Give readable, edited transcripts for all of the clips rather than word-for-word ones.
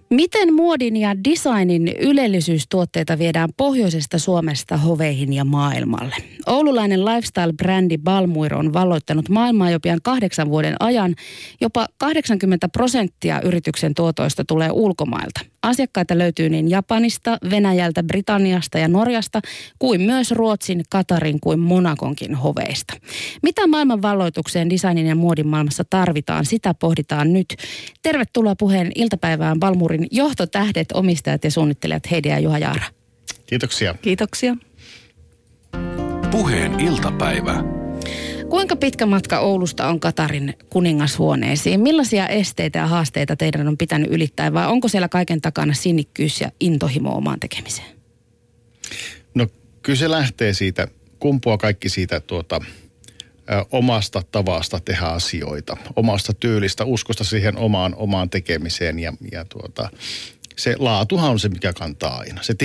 Miten muodin ja designin ylellisyystuotteita viedään pohjoisesta Suomesta hoveihin ja maailmalle? Oululainen lifestyle-brändi Balmuir on valloittanut maailmaa jo pian 8 vuoden ajan. Jopa 80% yrityksen tuotoista tulee ulkomailta. Asiakkaita löytyy niin Japanista, Venäjältä, Britanniasta ja Norjasta, kuin myös Ruotsin, Katarin kuin Monakonkin hoveista. Mitä maailman valloitukseen designin ja muodin maailmassa tarvitaan, sitä pohditaan nyt. Tervetuloa Puheen iltapäivään Balmuirin johtotähdet, omistajat ja suunnittelijat Heidi ja Juha Jaara. Kiitoksia. Kiitoksia. Puheen iltapäivä. Kuinka pitkä matka Oulusta on Katarin kuningashuoneisiin? Millaisia esteitä ja haasteita teidän on pitänyt ylittää vai onko siellä kaiken takana sinnikkyys ja intohimo omaan tekemiseen? No kyllä se lähtee siitä, kumpuaa kaikki siitä omasta tavasta tehdä asioita, omasta tyylistä, uskosta siihen omaan tekemiseen ja se laatuhan on se, mikä kantaa aina. Se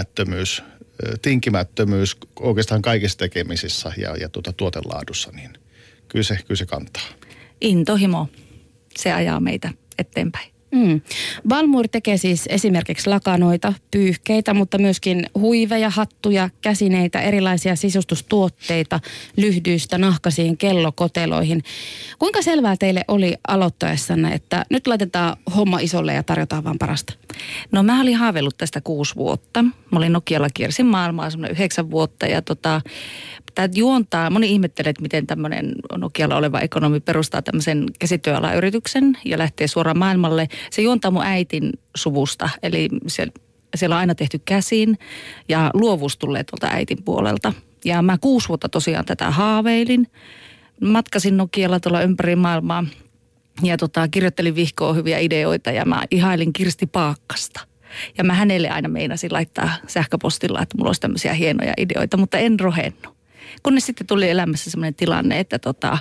tinkimättömyys oikeastaan kaikissa tekemisissä ja tuotelaadussa, niin kyllä se kantaa. Intohimo, se ajaa meitä eteenpäin. Balmuir tekee siis esimerkiksi lakanoita, pyyhkeitä, mutta myöskin huiveja, hattuja, käsineitä, erilaisia sisustustuotteita, lyhdyistä nahkasiin kellokoteloihin. Kuinka selvää teille oli aloittaessanne, että nyt laitetaan homma isolle ja tarjotaan vaan parasta? No mä olin haaveillut tästä 6 vuotta. Mä olin Nokialla kiersin maailmaa semmoinen 9 vuotta ja tämä juontaa, moni ihmettelee, että miten tämmöinen Nokialla oleva ekonomi perustaa tämmöisen käsityöalayrityksen ja lähtee suoraan maailmalle. Se juontaa mun äitin suvusta, eli siellä on aina tehty käsin ja luovuus tulee tuolta äitin puolelta. Ja mä 6 vuotta tosiaan tätä haaveilin. Matkasin Nokialla tuolla ympäri maailmaa ja kirjoittelin vihkoon hyviä ideoita ja mä ihailin Kirsti Paakkasta. Ja mä hänelle aina meinasin laittaa sähköpostilla, että mulla olisi tämmöisiä hienoja ideoita, mutta en rohennut. Kunnes sitten tuli elämässä semmoinen tilanne, että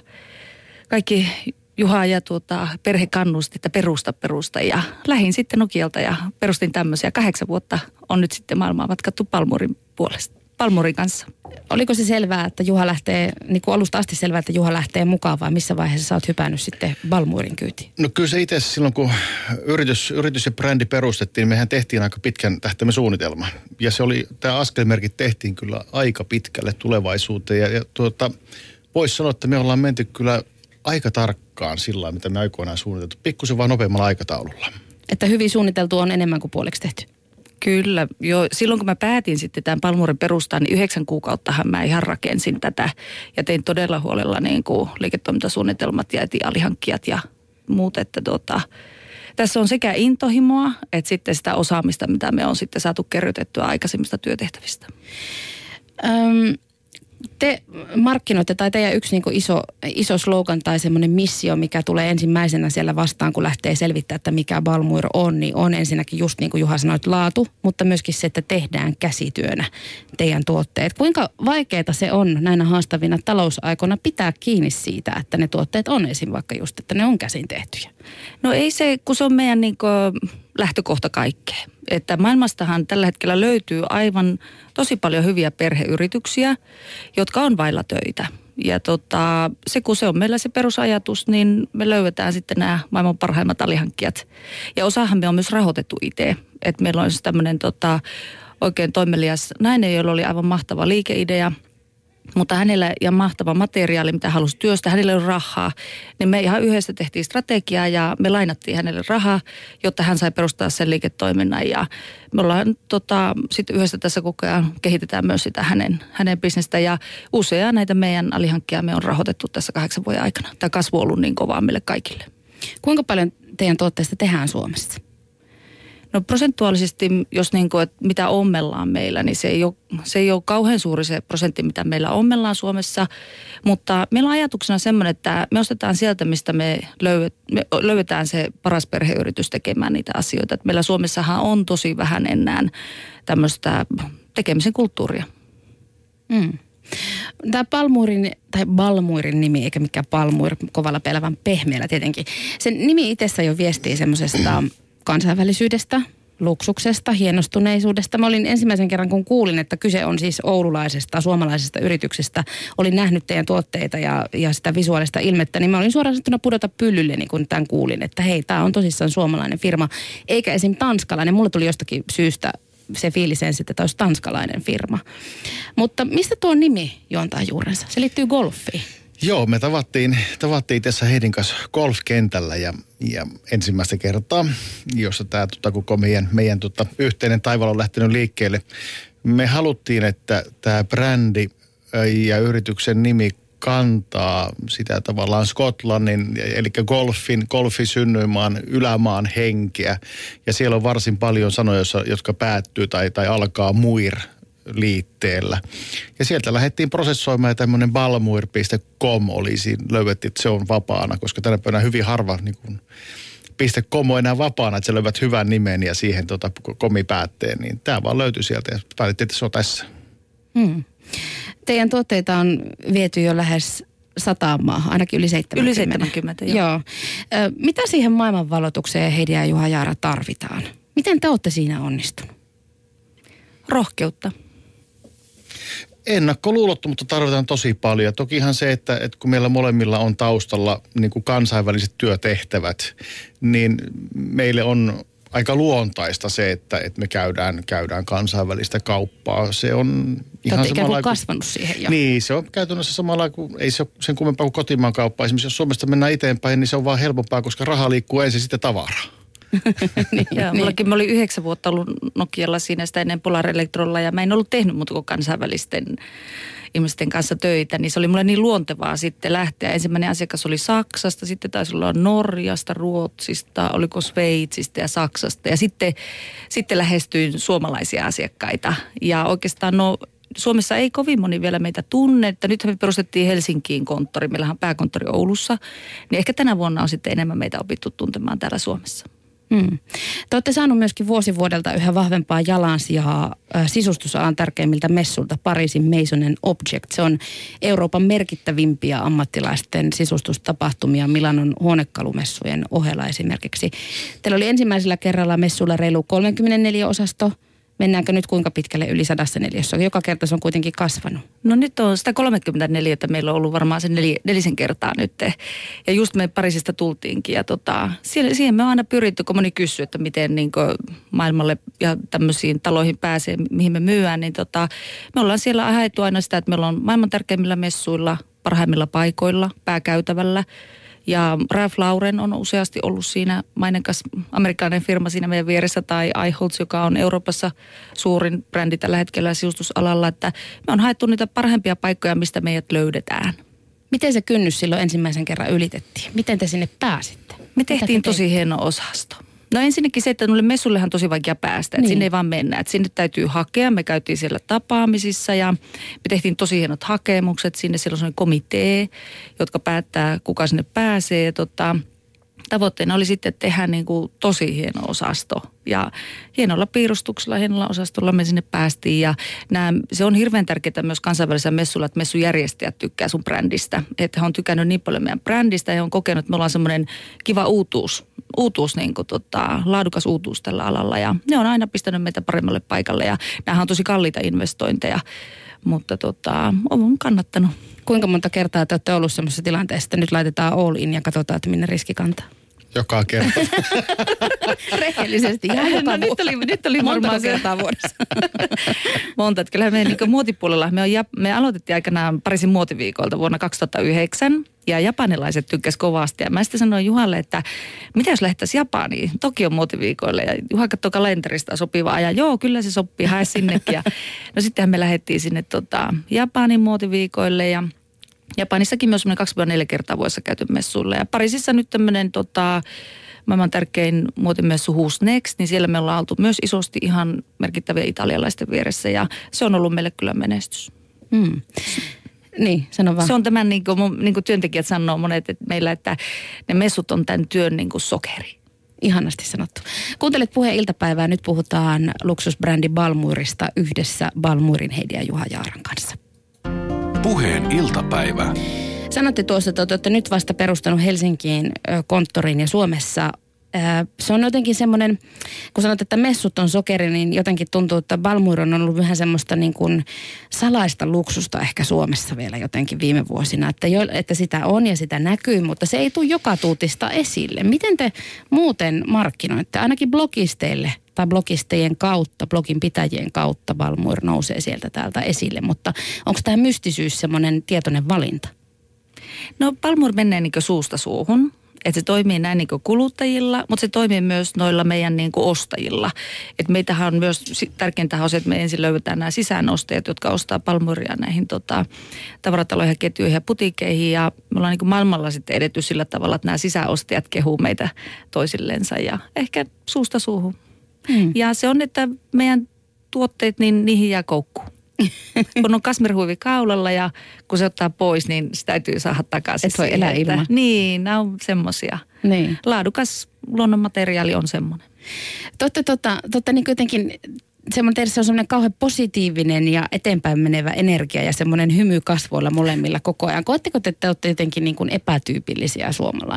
kaikki Juha ja perhe kannusti, että perusta. Ja lähdin sitten Nokialta ja perustin tämmöisiä. 8 vuotta on nyt sitten maailmaa matkattu Balmuirin kanssa. Oliko se selvää, että Juha lähtee, niin kuin alusta asti selvää, että Juha lähtee mukaan vai missä vaiheessa sä oot hypännyt sitten Balmuirin kyytiin? No kyllä se itse silloin, kun yritys ja brändi perustettiin, niin mehän tehtiin aika pitkän tähtäimen suunnitelma. Ja tämä askelmerkit tehtiin kyllä aika pitkälle tulevaisuuteen. Ja voisi sanoa, että me ollaan menty kyllä aika tarkkaan sillä mitä me aikoinaan suunniteltu. Pikkusen vaan nopeammalla aikataululla. Että hyvin suunniteltu on enemmän kuin puoliksi tehty. Kyllä. Jo silloin kun mä päätin sitten tämän Balmuirin perustaa, niin 9 kuukauttahan mä ihan rakensin tätä. Ja tein todella huolella niin kuin liiketoimintasuunnitelmat ja etin alihankkijat ja muut. Että tässä on sekä intohimoa että sitten sitä osaamista, mitä me on sitten saatu kerrytettyä aikaisemmista työtehtävistä. Te markkinoitte, tai teidän yksi niin kuin iso slogan tai semmoinen missio, mikä tulee ensimmäisenä siellä vastaan, kun lähtee selvittämään, että mikä Balmuir on, niin on ensinnäkin just niin kuin Juha sanoit, laatu, mutta myöskin se, että tehdään käsityönä teidän tuotteet. Kuinka vaikeaa se on näinä haastavina talousaikoina pitää kiinni siitä, että ne tuotteet on esim. Vaikka just, että ne on käsin tehtyjä? No ei se, kun se on meidän niin kuin lähtökohta kaikkeen. Että maailmastahan tällä hetkellä löytyy aivan tosi paljon hyviä perheyrityksiä, jotka on vailla töitä. Ja kun se on meillä se perusajatus, niin me löydetään sitten nämä maailman parhaimmat alihankkijat. Ja osahan me on myös rahoitettu itse. Että meillä on tämmöinen oikein toimelias nainen, jolla oli aivan mahtava liikeidea. Mutta hänellä ja mahtava materiaali, mitä halusi työstä, hänellä ei ole rahaa. Niin me ihan yhdessä tehtiin strategiaa ja me lainattiin hänelle rahaa, jotta hän sai perustaa sen liiketoiminnan. Ja me ollaan sitten yhdessä tässä koko ajan kehitetään myös sitä hänen bisnestä. Ja usea näitä meidän alihankkia me on rahoitettu tässä 8 vuoden aikana. Tämä kasvu on ollut niin kovaa meille kaikille. Kuinka paljon teidän tuotteista tehdään Suomessa? No prosentuaalisesti, jos niin kuin, että mitä ommellaan meillä, niin se ei ole kauhean suuri se prosentti, mitä meillä ommellaan Suomessa. Mutta meillä on ajatuksena semmoinen, että me ostetaan sieltä, mistä me löydetään se paras perheyritys tekemään niitä asioita. Että meillä Suomessahan on tosi vähän enää tämmöistä tekemisen kulttuuria. Tämä Balmuirin nimi, eikä mikään Balmuir, kovalla pelävän pehmeällä tietenkin. Sen nimi itsessä jo viestii semmoisesta kansainvälisyydestä, luksuksesta, hienostuneisuudesta. Mä olin ensimmäisen kerran, kun kuulin, että kyse on siis oululaisesta, suomalaisesta yrityksestä. Olin nähnyt teidän tuotteita ja sitä visuaalista ilmettä, niin mä olin suoraan sanottuna pudota pyllylleni, kun tämän kuulin, että hei, tää on tosissaan suomalainen firma, eikä esim. Tanskalainen. Mulla tuli jostakin syystä se fiilis ensin, että tämä olisi tanskalainen firma. Mutta mistä tuo nimi juontaa juurensa? Se liittyy golfiin. Joo, me tavattiin tässä Heidin kanssa golfkentällä ja ensimmäistä kertaa, jossa tämä koko meidän yhteinen taival on lähtenyt liikkeelle. Me haluttiin, että tämä brändi ja yrityksen nimi kantaa sitä tavallaan Skotlannin, eli golfin synnyinmaan ylämaan henkeä. Ja siellä on varsin paljon sanoja, jotka päättyy tai alkaa muir liitteellä. Ja sieltä lähdettiin prosessoimaan ja tämmöinen balmuir.com löydettiin, että se on vapaana, koska tänä päivänä hyvin harva .com on enää vapaana, että sä löydät hyvän nimen ja siihen komipäätteen, niin tämä vaan löytyi sieltä ja päätettiin, että se on tässä. Teidän tuotteita on viety jo lähes 100 maahan, ainakin yli 70. Yli 70, joo. Mitä siihen maailmanvalotukseen Heidi ja Juha Jaara tarvitaan? Miten te olette siinä onnistunut? Rohkeutta. Ennakkoluulottomuutta tarvitaan tosi paljon. Tokihan se, että kun meillä molemmilla on taustalla niin kuin kansainväliset työtehtävät, niin meille on aika luontaista se, että me käydään kansainvälistä kauppaa. Se on ihan ikään kuin kasvanut siihen jo. Niin, se on käytännössä samalla kuin, ei se ole sen kummempaa kuin kotimaan kauppa. Esimerkiksi jos Suomesta mennään eteenpäin, niin se on vaan helpompaa, koska raha liikkuu ensin sitten tavaraa. Mullakin mä olin 9 vuotta ollut Nokialla siinä sitä ennen Polar Electrolla ja mä en ollut tehnyt muuta kuin kansainvälisten ihmisten kanssa töitä, niin se oli mulle niin luontevaa sitten lähteä. Ensimmäinen asiakas oli Saksasta, sitten taisi olla Norjasta, Ruotsista, oliko Sveitsistä ja Saksasta ja sitten lähestyin suomalaisia asiakkaita ja oikeastaan Suomessa ei kovin moni vielä meitä tunne, että nythän me perustettiin Helsinkiin konttori, meillähän on pääkonttori Oulussa, niin ehkä tänä vuonna on sitten enemmän meitä opittu tuntemaan täällä Suomessa. Te olette saanut myöskin vuosi vuodelta yhä vahvempaa jalansijaa sisustusalan tärkeimmiltä messuilta Pariisin Maison & Object. Se on Euroopan merkittävimpiä ammattilaisten sisustustapahtumia Milanon huonekalumessujen ohella esimerkiksi. Teillä oli ensimmäisellä kerralla messuilla reilu 34 osasto. Mennäänkö nyt kuinka pitkälle yli 104? Joka kerta se on kuitenkin kasvanut. No nyt on 134, että meillä on ollut varmaan sen 4 kertaa nyt. Ja just me Pariisista tultiinkin. Ja siihen me on aina pyritty, kun moni kysyy, että miten niin maailmalle ja tämmöisiin taloihin pääsee, mihin me myydään. Niin me ollaan siellä haettu aina sitä, että meillä on maailman tärkeimmillä messuilla, parhaimmilla paikoilla, pääkäytävällä. Ja Ralph Lauren on useasti ollut siinä maineikas amerikkalainen firma siinä meidän vieressä tai iHoltz, joka on Euroopassa suurin brändi tällä hetkellä sisustusalalla, että me on haettu niitä parhaimpia paikkoja, mistä meidät löydetään. Miten se kynnys silloin ensimmäisen kerran ylitettiin? Miten te sinne pääsitte? Me tehtiin tosi hieno osasto. No ensinnäkin se, että noille messullehan on tosi vaikea päästä, että sinne ei vaan mennä. Että sinne täytyy hakea, me käytiin siellä tapaamisissa ja me tehtiin tosi hienot hakemukset. Sinne siellä on sellainen komitee, jotka päättää, kuka sinne pääsee. Tavoitteena oli sitten tehdä niin kuin tosi hieno osasto ja hienolla piirustuksella, hienolla osastolla me sinne päästiin ja se on hirveän tärkeää myös kansainvälisellä messulla, että messujärjestäjät tykkää sun brändistä. Että he on tykännyt niin paljon meidän brändistä ja he on kokenut, että me ollaan semmoinen kiva uutuus niin kuin laadukas uutuus tällä alalla ja ne on aina pistänyt meitä paremmalle paikalle ja nämähän on tosi kalliita investointeja, mutta on kannattanut. Kuinka monta kertaa te olette ollut semmoisessa tilanteessa, että nyt laitetaan all in ja katsotaan, että minne riski kantaa? Joka kerta. Rehellisesti. Nyt oli monta kertaa vuodessa. Monta. Että kyllähän meidän niin muotipuolella, me aloitettiin aikanaan Pariisin muotiviikolta vuonna 2009. Ja japanilaiset tykkäsivät kovasti. Ja mä sitten sanoin Juhalle, että mitä jos lähdettäisiin Japaniin, Tokion muotiviikoille. Ja Juha katsoi kalenterista sopiva ajan. Joo, kyllä se sopii, hae sinnekin. Ja no sittenhän me lähdettiin sinne Japanin muotiviikoille. Ja Japanissakin myös 2-4 kertaa vuodessa käyty messuille. Ja Pariisissa nyt tämmöinen maailman tärkein muotimessu Who's Next, niin siellä me ollaan oltu myös isosti ihan merkittäviä italialaisten vieressä. Ja se on ollut meille kyllä menestys. Niin, sano vaan. Se on tämän, niin kuin työntekijät sanoo monet, että meillä, että ne messut on tämän työn niin kuin sokeri. Ihanasti sanottu. Kuuntelet Puheen iltapäivää. Nyt puhutaan luksusbrändi Balmuirista yhdessä Balmuirin Heidi ja Juha Jaaran kanssa. Puheen iltapäivä. Sanotte tuossa, että olette nyt vasta perustanut Helsinkiin konttorin ja Suomessa Se on jotenkin semmoinen, kun sanot, että messut on sokeri, niin jotenkin tuntuu, että Balmuir on ollut vähän semmoista niin kuin salaista luksusta ehkä Suomessa vielä jotenkin viime vuosina. Että sitä on ja sitä näkyy, mutta se ei tule joka tuutista esille. Miten te muuten markkinoitte, ainakin blogisteille tai blogistien kautta, blogin pitäjien kautta Balmuir nousee sieltä täältä esille, mutta onko tämä mystisyys semmoinen tietoinen valinta? No Balmuir menee niin kuin suusta suuhun. Että se toimii näin niin kuin kuluttajilla, mutta se toimii myös noilla meidän niin kuin ostajilla. Että meitähän on myös tärkeintä on se, että me ensin löydetään nämä sisäänostajat, jotka ostaa Balmuiria näihin tavarataloihin ja ketjuihin ja putiikeihin. Ja me ollaan niin kuin maailmalla sitten edetty sillä tavalla, että nämä sisäostajat kehuu meitä toisillensa ja ehkä suusta suuhun. Ja se on, että meidän tuotteet, niin niihin jää koukkuun. Kun on kasmerhuivi kaulalla ja kun se ottaa pois, niin se täytyy saada takaisin. Et voi elää ilman. Niin, nämä on semmoisia. Niin. Laadukas luonnonmateriaali on semmoinen. Totta niin jotenkin se on semmoinen kauhean positiivinen ja eteenpäin menevä energia ja semmoinen hymy kasvoilla molemmilla koko ajan. Koetteko te olette jotenkin niin kuin epätyypillisiä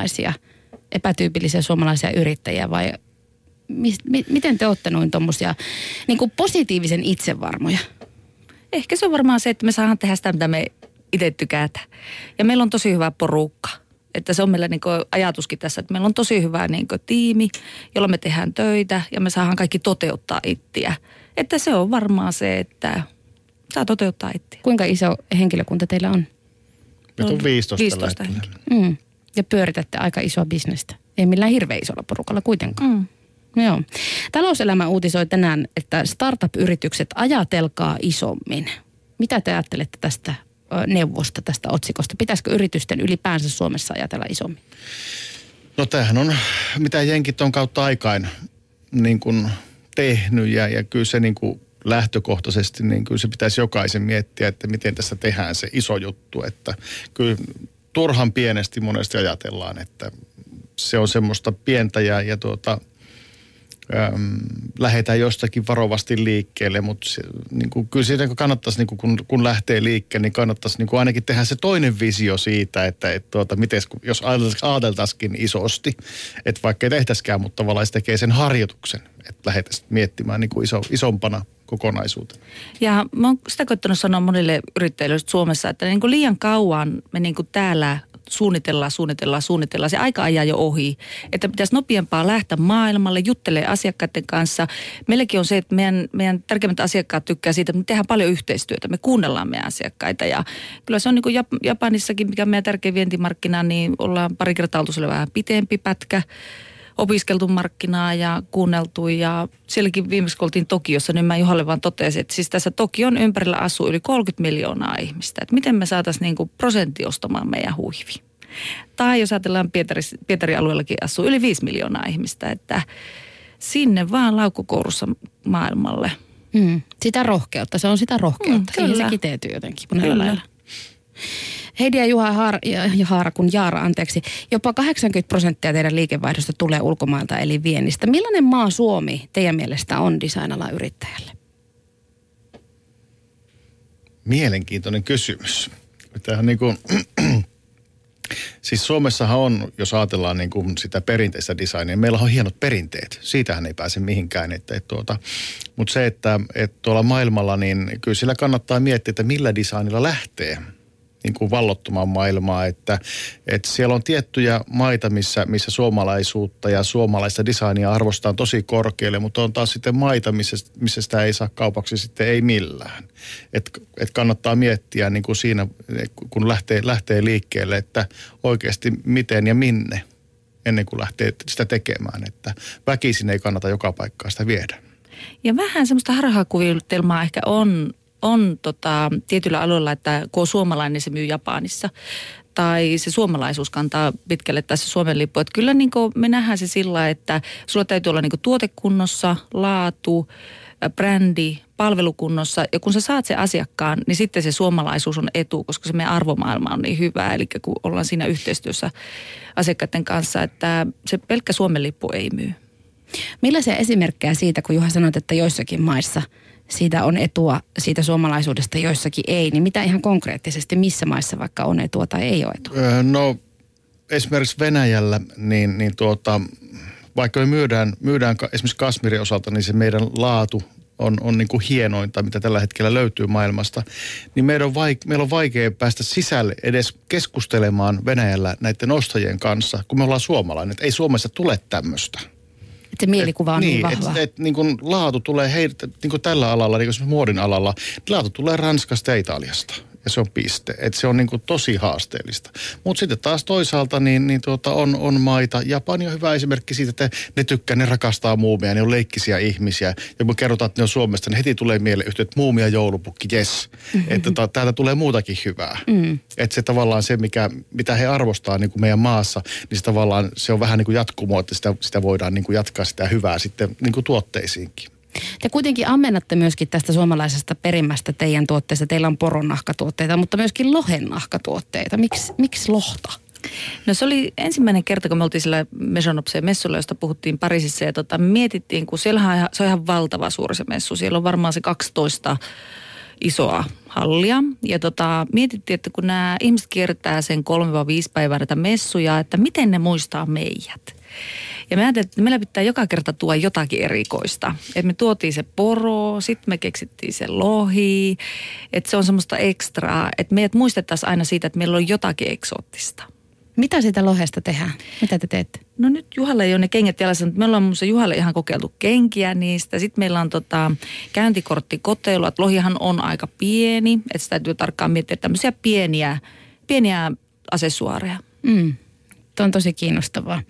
suomalaisia yrittäjiä vai miten te olette noin tommosia niin kuin positiivisen itsevarmoja? Ehkä se on varmaan se, että me saadaan tehdä sitä, mitä me itse tykätään. Ja meillä on tosi hyvä porukka. Että se on meillä niin kuin ajatuskin tässä, että meillä on tosi hyvä niin kuin tiimi, jolla me tehdään töitä ja me saadaan kaikki toteuttaa ittiä. Että se on varmaan se, että saa toteuttaa ittiä. Kuinka iso henkilökunta teillä on? Meillä on 15 henkilöä. Ja pyöritätte aika isoa bisnestä. Ei millään hirveän isolla porukalla kuitenkaan. Joo. Talouselämä uutisoi tänään, että startup-yritykset ajatelkaa isommin. Mitä te ajattelette tästä neuvosta, tästä otsikosta? Pitäisikö yritysten ylipäänsä Suomessa ajatella isommin? No tämähän on, mitä jenkit on kautta aikaan niin kuin tehnyt ja kyllä se niin kuin lähtökohtaisesti, niin kyllä se pitäisi jokaisen miettiä, että miten tässä tehdään se iso juttu. Että kyllä turhan pienesti monesti ajatellaan, että se on semmoista pientä ja lähdetään jostakin varovasti liikkeelle, mutta niin kuin, kyllä siitä kannattaisi, niin kuin, kun lähtee liikkeelle, niin kannattaisi niin kuin ainakin tehdä se toinen visio siitä, että miten, jos ajateltaisikin isosti, että vaikka ei tehtäisikään, mutta tavallaan se tekee sen harjoituksen, että lähdetään miettimään niin kuin isompana kokonaisuutena. Ja mä oon sitä koittanut sanoa monille yrittäjille Suomessa, että niin kuin liian kauan me niin kuin täällä suunnitellaan. Se aika ajaa jo ohi. Että pitäisi nopeampaa lähteä maailmalle, juttelee asiakkaiden kanssa. Meilläkin on se, että meidän tärkeimmät asiakkaat tykkää siitä, että me tehdään paljon yhteistyötä. Me kuunnellaan meidän asiakkaita ja kyllä se on niin kuin Japanissakin, mikä on meidän tärkeä vientimarkkina, niin ollaan pari kertaa oltu sille vähän pitempi pätkä. Opiskeltu markkinaa ja kuunneltu ja sielläkin viimeksi kun oltiin Tokiossa, niin mä Juhalle vaan totesin, että siis tässä Tokion ympärillä asuu yli 30 miljoonaa ihmistä. Että miten me saataisiin niin kuin prosentti ostamaan meidän huivi. Tai jos ajatellaan Pietarin alueellakin asuu yli 5 miljoonaa ihmistä, että sinne vaan laukkukourussa maailmalle. Sitä rohkeutta, se on sitä rohkeutta. Siihen se kiteytyy jotenkin monella lailla. Heidi ja Jaara, jopa 80% teidän liikevaihdosta tulee ulkomailta eli viennistä. Millainen maa Suomi teidän mielestä on design-alan yrittäjälle? Mielenkiintoinen kysymys. Tämähän niin kuin, siis Suomessahan on, jos ajatellaan niin kuin sitä perinteistä designia, meillä on hienot perinteet. Siitähän ei pääse mihinkään. Mutta se, että tuolla maailmalla, niin kyllä sillä kannattaa miettiä, että millä designilla lähtee niin kuin vallottamaan maailmaa, että siellä on tiettyjä maita, missä suomalaisuutta ja suomalaista designia arvostetaan tosi korkealle, mutta on taas sitten maita, missä sitä ei saa kaupaksi sitten ei millään. Et kannattaa miettiä niin kuin siinä, kun lähtee liikkeelle, että oikeasti miten ja minne ennen kuin lähtee sitä tekemään, että väkisin ei kannata joka paikkaa sitä viedä. Ja vähän semmoista harhakuvitelmaa ehkä on tietyllä alueella, että kun on suomalainen, niin se myy Japanissa. Tai se suomalaisuus kantaa pitkälle tässä Suomen lippu. Että kyllä niin me nähdään se sillä, että sulla täytyy olla niin tuotekunnossa, laatu, brändi, palvelukunnossa. Ja kun sä saat sen asiakkaan, niin sitten se suomalaisuus on etu, koska se meidän arvomaailma on niin hyvä. Eli kun ollaan siinä yhteistyössä asiakkaiden kanssa, että se pelkkä Suomen lippu ei myy. Millaisia esimerkkejä siitä, kun Juha sanoit, että joissakin maissa siitä on etua, siitä suomalaisuudesta joissakin ei, niin mitä ihan konkreettisesti, missä maissa vaikka on etua tai ei ole etua? No esimerkiksi Venäjällä, niin vaikka me myydään esimerkiksi kasmirin osalta, niin se meidän laatu on niin kuin hienointa, mitä tällä hetkellä löytyy maailmasta, niin meillä on vaikea päästä sisälle edes keskustelemaan Venäjällä näiden ostajien kanssa, kun me ollaan suomalainen. Ei Suomessa tule tämmöistä. Se mielikuva on niin vahva. Niin kuin laatu tulee niin kuin tällä alalla, niin kuin muodin alalla, laatu tulee Ranskasta ja Italiasta. Ja se on piste. Että se on niin kuin tosi haasteellista. Mutta sitten taas toisaalta on maita. Japani on hyvä esimerkki siitä, että ne rakastaa muumia, ne on leikkisiä ihmisiä. Ja kun kerrotaan, että ne on Suomesta, niin heti tulee mieleen yhtä, että muumia joulupukki, jes. Että täältä tulee muutakin hyvää. Että se tavallaan se, mitä he arvostaa niin kuin meidän maassa, niin se tavallaan se on vähän niin kuin jatkumoa, että sitä voidaan niin kuin jatkaa sitä hyvää sitten niin kuin tuotteisiinkin. Te kuitenkin ammennatte myöskin tästä suomalaisesta perimästä teidän tuotteista. Teillä on poronnahkatuotteita, mutta myöskin lohennahkatuotteita. Miksi lohta? No se oli ensimmäinen kerta, kun me oltiin sillä Maisonobsen messulla, josta puhuttiin Pariisissa. Ja mietittiin, kun siellä se on ihan valtava suuri se messu. Siellä on varmaan se 12 isoa hallia. Ja mietittiin, että kun nämä ihmiset kiertää sen 3-5 päivää näitä messuja, että miten ne muistaa meidät. Ja me ajattelin, että meillä pitää joka kerta tuoda jotakin erikoista. Että me tuotiin se poro, sitten me keksittiin se lohi, että se on semmoista ekstraa, että meidät muistettaisiin aina siitä, että meillä on jotakin eksoottista. Mitä sitä lohesta tehdään? Mitä te teette? No nyt Juhalle ei ole ne kengät jalassa, mutta me ollaan muun muassa Juhalle ihan kokeiltu kenkiä niistä. Sitten meillä on käyntikorttikoteilu, että lohihan on aika pieni, että sitä täytyy tarkkaan miettiä tämmöisiä pieniä asessuaareja. Tuo on tosi kiinnostavaa.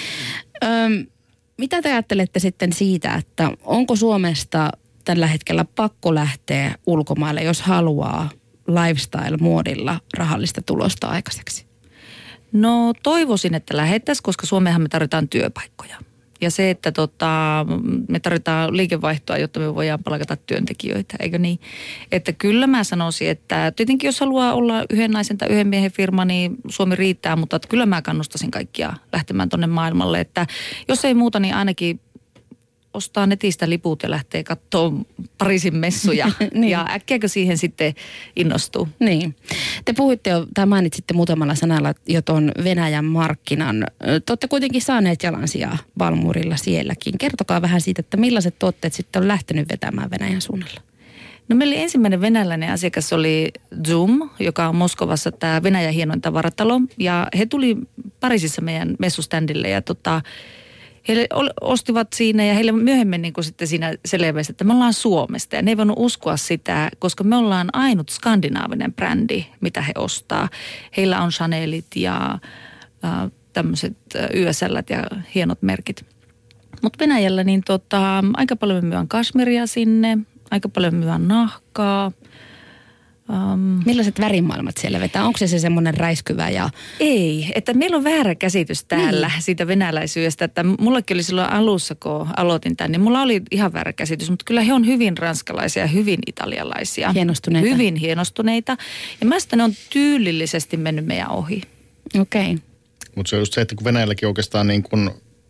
Mitä te ajattelette sitten siitä, että onko Suomesta tällä hetkellä pakko lähteä ulkomaille, jos haluaa lifestyle-muodilla rahallista tulosta aikaiseksi? No toivoisin, että lähettäisiin, koska Suomeenhan me tarvitaan työpaikkoja. Ja se, että me tarvitaan liikevaihtoa, jotta me voidaan palkata työntekijöitä, eikö niin? Että kyllä mä sanoisin, että tietenkin jos haluaa olla yhden naisen tai yhden miehen firma, niin Suomi riittää, mutta että kyllä mä kannustaisin kaikkia lähtemään tonne maailmalle. Että jos ei muuta, niin ainakin ostaa netistä liput ja lähtee katsomaan Pariisin messuja. Niin. Ja äkkiäkö siihen sitten innostuu? Niin. Te puhuitte jo, tai mainitsitte muutamalla sanalla jo tuon Venäjän markkinan. Te olette kuitenkin saaneet jalansijaa Balmuurilla sielläkin. Kertokaa vähän siitä, että millaiset tuotteet sitten on lähtenyt vetämään Venäjän suunnalla. No meillä ensimmäinen venäläinen asiakas oli Zoom, joka on Moskovassa tämä Venäjän hienoin tavaratalo. Ja he tuli Pariisissa meidän messuständille ja he ostivat siinä ja heille myöhemmin niin kuin sitten siinä selvästi, että me ollaan Suomesta. Ja ne ei voinut uskoa sitä, koska me ollaan ainut skandinaavinen brändi, mitä he ostaa. Heillä on Chanelit ja tämmöiset YSL:t ja hienot merkit. Mutta Venäjällä niin aika paljon me myydään kasmiria sinne, aika paljon me myydään nahkaa. Millaiset värimaailmat siellä vetää? Onko se semmoinen räiskyvä ja... Ei, että meillä on väärä käsitys täällä siitä venäläisyydestä, että mullakin oli silloin alussa, kun aloitin tämän, niin mulla oli ihan väärä käsitys, mutta kyllä he on hyvin ranskalaisia ja hyvin italialaisia. Hienostuneita. Hyvin hienostuneita. Ja mä ne on tyylillisesti mennyt meidän ohi. Okei. Okay. Mutta se on just se, että kun Venäjälläkin oikeastaan niin kuin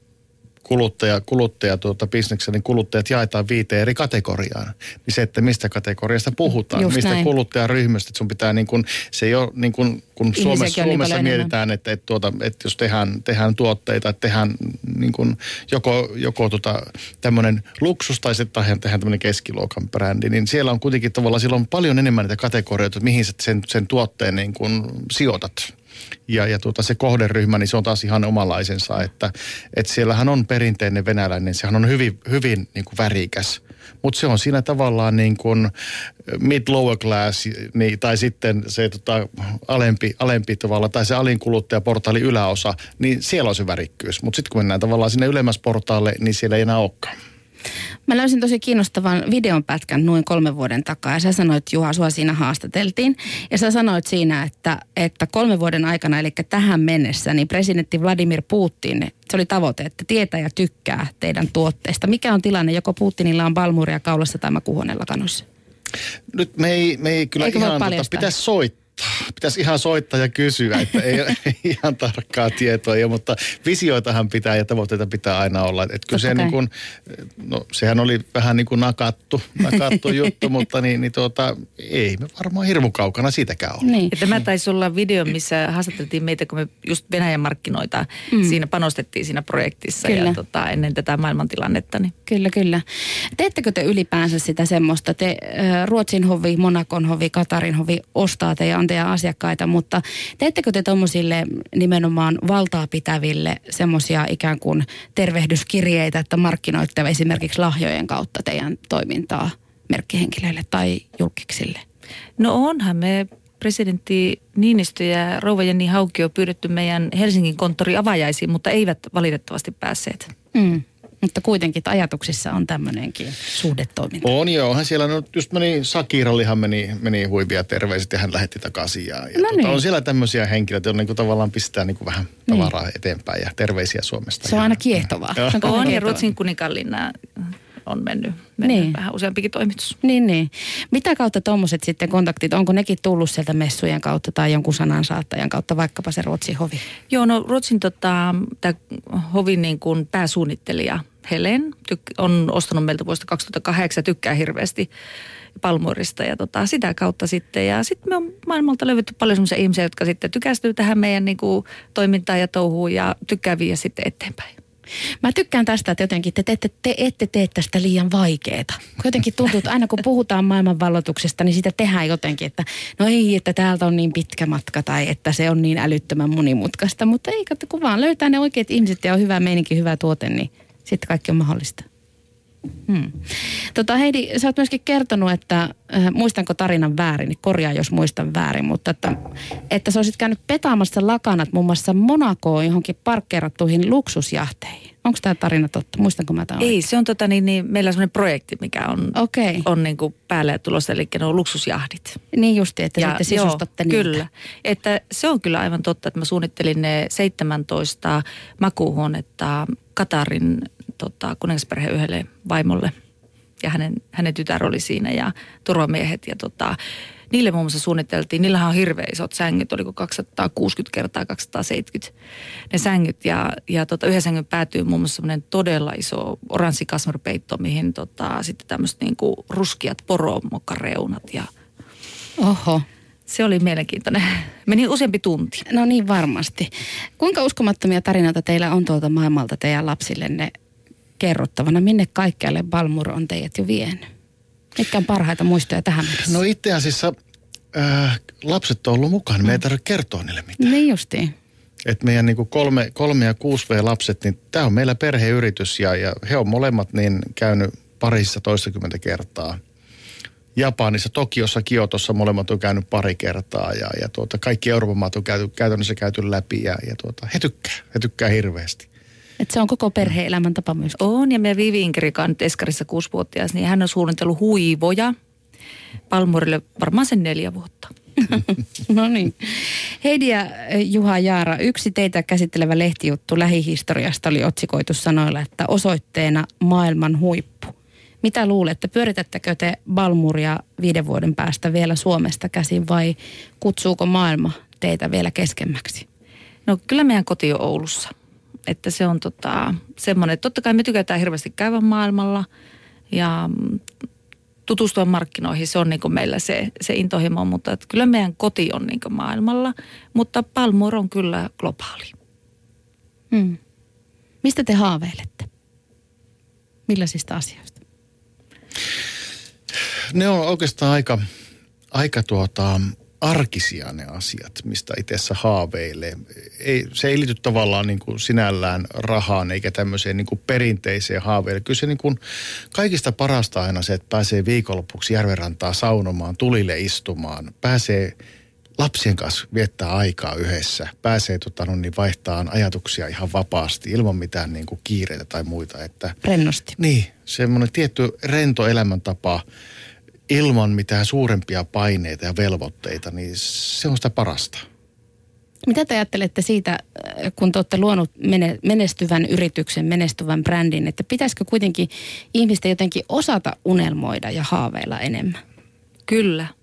bisneksessä, niin kuluttajat jaetaan 5 eri kategoriaan. Niin se, että mistä kategoriasta puhutaan, just mistä näin. Kuluttajaryhmästä, että sun pitää niin kuin, se ei ole niin kuin, kun Suomessa mietitään, että jos tehdään tuotteita, että tehdään niin kuin joko tämmöinen luksus tai sitten tehdään tämmöinen keskiluokan brändi, niin siellä on kuitenkin tavallaan, siellä on paljon enemmän niitä kategorioita, että mihin sä sen tuotteen niin kuin sijoitat. Ja se kohderyhmä, niin se on taas ihan omanlaisensa, että siellähän on perinteinen venäläinen, sehän on hyvin, hyvin niin kuin värikäs. Mutta se on siinä tavallaan niin kuin mid-lower class, niin, tai sitten se alempi tavalla, tai se alinkuluttajaportaalin yläosa, niin siellä on se värikkyys. Mutta sitten kun mennään tavallaan sinne ylemmäs portaalle, niin siellä ei enää olekaan. Mä löysin tosi kiinnostavan videonpätkän noin 3 vuoden takaa ja sä sanoit, Juha, sua siinä haastateltiin. Ja sä sanoit siinä, että 3 vuoden aikana, eli tähän mennessä, niin presidentti Vladimir Putin, se oli tavoite, että tietää ja tykkää teidän tuotteista. Mikä on tilanne, joko Putinilla on Balmuuria kaulassa tai makuuhuoneen lakanoissa? Nyt me ei kyllä ihan pitäisi soittaa. pitäisi ihan soittaa ja kysyä, että ei ihan tarkkaa tietoa, mutta visioitahan pitää ja tavoitteita pitää aina olla. Että kyllä se niin kuin, no sehän oli vähän niin kuin nakattu juttu, mutta ei me varmaan hirmu kaukana siitäkään olla. Niin. Että tämä taisi olla video, missä haastateltiin meitä, kun me just Venäjän markkinoita siinä panostettiin siinä projektissa ja ennen tätä maailmantilannetta. Niin. Kyllä. Teettekö te ylipäänsä sitä semmoista? Te Ruotsin hovi, Monakon hovi, Katarin hovi ostaa teidän asiakkaita, mutta teettekö te tommosille nimenomaan valtaa pitäville semmoisia ikään kuin tervehdyskirjeitä, että markkinoitte esimerkiksi lahjojen kautta teidän toimintaa merkkihenkilöille tai julkiksille? No onhan me presidentti Niinistö ja rouva Jenni Haukio pyydetty meidän Helsingin konttori avajaisiin, mutta eivät valitettavasti päässeet. Mutta kuitenkin ajatuksissa on tämmöinenkin suhdetoiminta. On joo, hän siellä just Sakirallihan meni huivia terveiset ja hän lähetti takaisin. On siellä tämmöisiä henkilöitä, jotka tavallaan pistää vähän tavaraa eteenpäin ja terveisiä Suomesta. Se on aina kiehtovaa. On ja Ruotsin kuninkaanlinna on mennyt vähän useampikin toimitus. Niin. Mitä kautta tuommoiset sitten kontaktit, onko nekin tullut sieltä messujen kautta tai jonkun sanansaattajan kautta, vaikkapa se Ruotsin hovi? Joo, no Ruotsin hovin niin kuin pääsuunnittelija Helen on ostanut meiltä vuodesta 2008, tykkää hirveästi Balmoirista ja sitä kautta sitten. Ja sitten me on maailmalta löydetty paljon sellaisia ihmisiä, jotka sitten tykästyy tähän meidän niin kuin toimintaan ja touhuun ja tykkää viedä sitten eteenpäin. Mä tykkään tästä, että jotenkin te ette tee tästä liian vaikeeta. Jotenkin tuntuu, että aina kun puhutaan maailmanvalloituksesta, niin sitä tehdään jotenkin, että no ei, että täältä on niin pitkä matka tai että se on niin älyttömän monimutkaista. Mutta ei, kun vaan löytää ne oikeat ihmiset ja on hyvä meininki, hyvä tuote, niin sitten kaikki on mahdollista. Heidi, sä oot myöskin kertonut, että muistanko tarinan väärin, niin korjaa jos muistan väärin, mutta että sä olisit käynyt petaamassa lakanat muun muassa Monakoon johonkin parkkeerattuihin luksusjahteihin. Onko tämä tarina totta? Muistanko mä tämän? Ei, se on meillä on semmoinen projekti, mikä on niin kuin päällä ja tulossa, eli ne on luksusjahdit. Niin justi, että sitten sisustatte niitä. Kyllä, että se on kyllä aivan totta, että mä suunnittelin ne 17 makuuhuonetta Katarin kuningasperheen yhdelle vaimolle ja hänen tytär oli siinä ja turvamiehet ja niille muun muassa suunniteltiin, niillähän on hirveän isot sängyt, oliko 260 kertaa 270 ne sängyt ja yhden sängyn päätyy muun muassa semmoinen todella iso oranssi kasmaripeitto, mihin sitten tämmöiset niinku ruskiat poromokkareunat ja oho. Se oli mielenkiintoinen. Meni useampi tunti. No niin varmasti. Kuinka uskomattomia tarinoita teillä on tuolta maailmalta teidän lapsillenne kerrottavana? Minne kaikkialle Balmoir on teidät jo vienyt? Mitkä on parhaita muistoja tähän mennessä? No itse asiassa lapset on ollut mukana. Me ei tarvitse kertoa niille mitään. Niin justiin. Että meidän niin kuin 3 ja 6V-lapset, niin tämä on meillä perheyritys ja he on molemmat niin käynyt Pariisissa toistakymmentä kertaa. Japanissa, Tokiossa, Kiotossa molemmat on käynyt pari kertaa ja kaikki Euroopan maat on käytännössä käyty läpi ja he tykkää hirveästi. Että se on koko perhe-elämän tapa myös. On ja meidän Vivi Inkeri, joka on nyt eskarissa 6-vuotias, niin hän on suunnitellut huivoja Balmoirille varmaan sen 4 vuotta. No niin. Heidi ja Juha Jaara, yksi teitä käsittelevä lehtijuttu lähihistoriasta oli otsikoitu sanoilla, että osoitteena maailman huippu. Mitä luulette, pyöritättekö te Balmouria 5 vuoden päästä vielä Suomesta käsin vai kutsuuko maailma teitä vielä keskemmäksi? No kyllä meidän koti on Oulussa. Että se on semmoinen, että totta kai me tykätään hirveästi käydä maailmalla ja tutustua markkinoihin. Se on niin kuin meillä se intohimo, mutta että kyllä meidän koti on niin kuin maailmalla, mutta Balmoir on kyllä globaali. Mistä te haaveilette? Millaisista asioista? Ne on oikeastaan aika arkisia ne asiat, mistä itse haaveilee. Se ei liity tavallaan niin kuin sinällään rahaan eikä tämmöiseen niin kuin perinteiseen haaveille. Kyllä se niin kuin kaikista parasta aina se, että pääsee viikonlopuksi järvenrantaa saunomaan, tulille istumaan, pääsee lapsien kanssa viettää aikaa yhdessä, pääsee vaihtamaan ajatuksia ihan vapaasti ilman mitään niin kuin kiireitä tai muita. Rennosti. Niin, semmoinen tietty rento elämäntapa ilman mitään suurempia paineita ja velvoitteita, niin se on sitä parasta. Mitä te ajattelette siitä, kun te olette luonut menestyvän yrityksen, menestyvän brändin, että pitäisikö kuitenkin ihmisten jotenkin osata unelmoida ja haaveilla enemmän? Kyllä.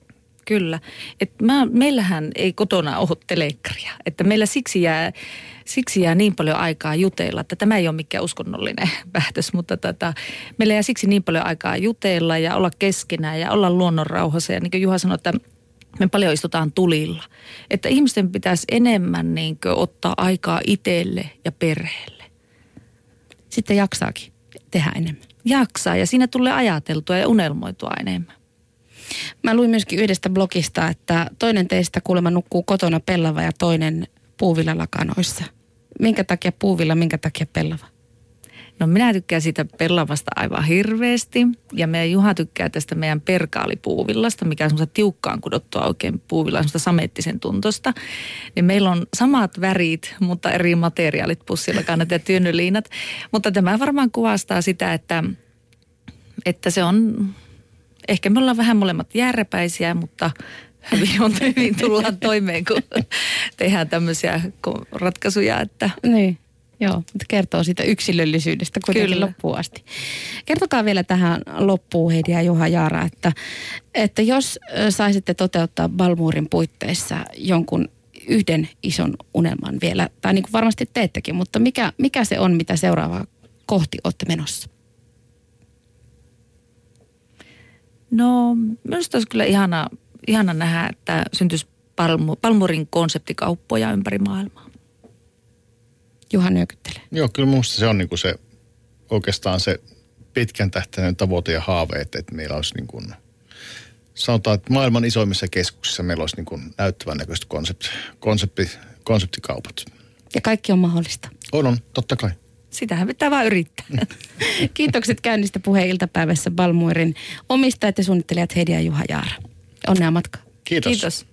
Kyllä. Meillähän ei kotona ole telekkaria. Että meillä siksi jää niin paljon aikaa jutella, että tämä ei ole mikään uskonnollinen päätös, mutta meillä jää siksi niin paljon aikaa jutella ja olla keskenään ja olla luonnon rauhassa. Ja niin kuin Juha sanoi, että me paljon istutaan tulilla. Että ihmisten pitäisi enemmän niin kuin ottaa aikaa itselle ja perheelle. Sitten jaksaakin tehdä enemmän. Jaksaa ja siinä tulee ajateltua ja unelmoitua enemmän. Mä luin myöskin yhdestä blogista, että toinen teistä kuulemma nukkuu kotona pellava ja toinen puuvillalakanoissa. Minkä takia puuvilla, minkä takia pellava? No minä tykkään siitä pellavasta aivan hirveästi ja meidän Juha tykkää tästä meidän perkaalipuuvillasta, mikä on semmoista tiukkaan kudottua oikein puuvilla, semmoista samettisen tuntosta. Niin meillä on samat värit, mutta eri materiaalit, pussilakanat ja työnnyliinat. Mutta tämä varmaan kuvastaa sitä, että se on, ehkä me ollaan vähän molemmat järpäisiä, mutta hyvin tullaan toimeen, kun tehdään tämmöisiä ratkaisuja, että... Niin. Joo, mutta kertoo siitä yksilöllisyydestä kuitenkin loppuun asti. Kertokaa vielä tähän loppuun, Heidi ja Juha Jaara, että jos saisitte toteuttaa Balmurin puitteissa jonkun yhden ison unelman vielä, tai niin kuin varmasti teettekin, mutta mikä se on, mitä seuraavaa kohti olette menossa? No, minusta olisi kyllä ihana nähdä, että syntyisi Balmurin konseptikauppoja ympäri maailmaa. Juha nyökyttelee. Joo, kyllä minusta se on niin kuin se oikeastaan se pitkän tähtäinen tavoite ja haave, että meillä olisi niin kuin, sanotaan, että maailman isoimmissa keskuksissa meillä olisi niin kuin näyttävän näköiset konseptikaupat. Ja kaikki on mahdollista. On, totta kai. Sitähän pitää vaan yrittää. Kiitokset käynnistä Puheen iltapäivässä Balmurin omistajat ja suunnittelijat Heidi ja Juha Jaara. Onnea matkaa. Kiitos. Kiitos.